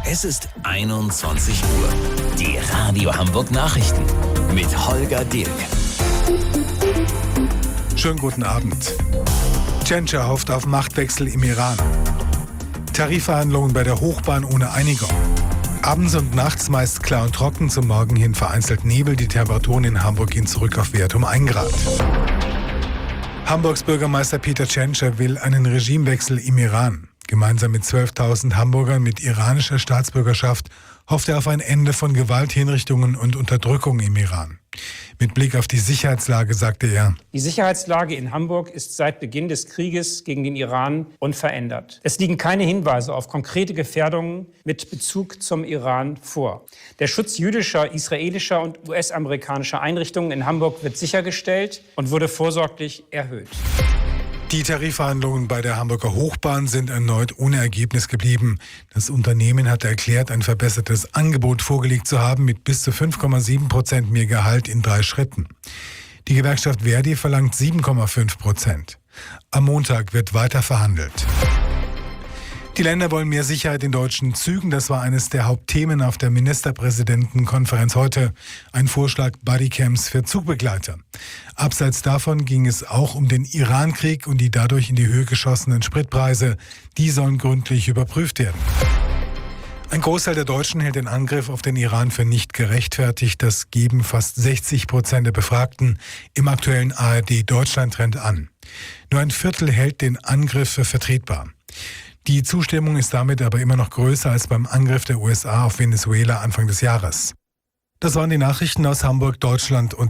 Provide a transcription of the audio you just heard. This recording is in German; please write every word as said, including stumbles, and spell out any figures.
Es ist einundzwanzig Uhr. Die Radio Hamburg Nachrichten mit Holger Dilk. Schönen guten Abend. Tschentscher hofft auf Machtwechsel im Iran. Tarifverhandlungen bei der Hochbahn ohne Einigung. Abends und nachts meist klar und trocken, zum Morgen hin vereinzelt Nebel. Die Temperaturen in Hamburg gehen zurück auf Wert um ein Grad. Hamburgs Bürgermeister Peter Tschentscher will einen Regimewechsel im Iran. Gemeinsam mit zwölftausend Hamburgern mit iranischer Staatsbürgerschaft hofft er auf ein Ende von Gewalt, Hinrichtungen und Unterdrückung im Iran. Mit Blick auf die Sicherheitslage sagte er: Die Sicherheitslage in Hamburg ist seit Beginn des Krieges gegen den Iran unverändert. Es liegen keine Hinweise auf konkrete Gefährdungen mit Bezug zum Iran vor. Der Schutz jüdischer, israelischer und U S-amerikanischer Einrichtungen in Hamburg wird sichergestellt und wurde vorsorglich erhöht. Die Tarifverhandlungen bei der Hamburger Hochbahn sind erneut ohne Ergebnis geblieben. Das Unternehmen hatte erklärt, ein verbessertes Angebot vorgelegt zu haben mit bis zu fünf Komma sieben Prozent mehr Gehalt in drei Schritten. Die Gewerkschaft Verdi verlangt sieben Komma fünf Prozent. Am Montag wird weiter verhandelt. Die Länder wollen mehr Sicherheit in deutschen Zügen. Das war eines der Hauptthemen auf der Ministerpräsidentenkonferenz heute. Ein Vorschlag Bodycams für Zugbegleiter. Abseits davon ging es auch um den Iran-Krieg und die dadurch in die Höhe geschossenen Spritpreise. Die sollen gründlich überprüft werden. Ein Großteil der Deutschen hält den Angriff auf den Iran für nicht gerechtfertigt. Das geben fast sechzig Prozent der Befragten im aktuellen A R D-Deutschland-Trend an. Nur ein Viertel hält den Angriff für vertretbar. Die Zustimmung ist damit aber immer noch größer als beim Angriff der U S A auf Venezuela Anfang des Jahres. Das waren die Nachrichten aus Hamburg, Deutschland und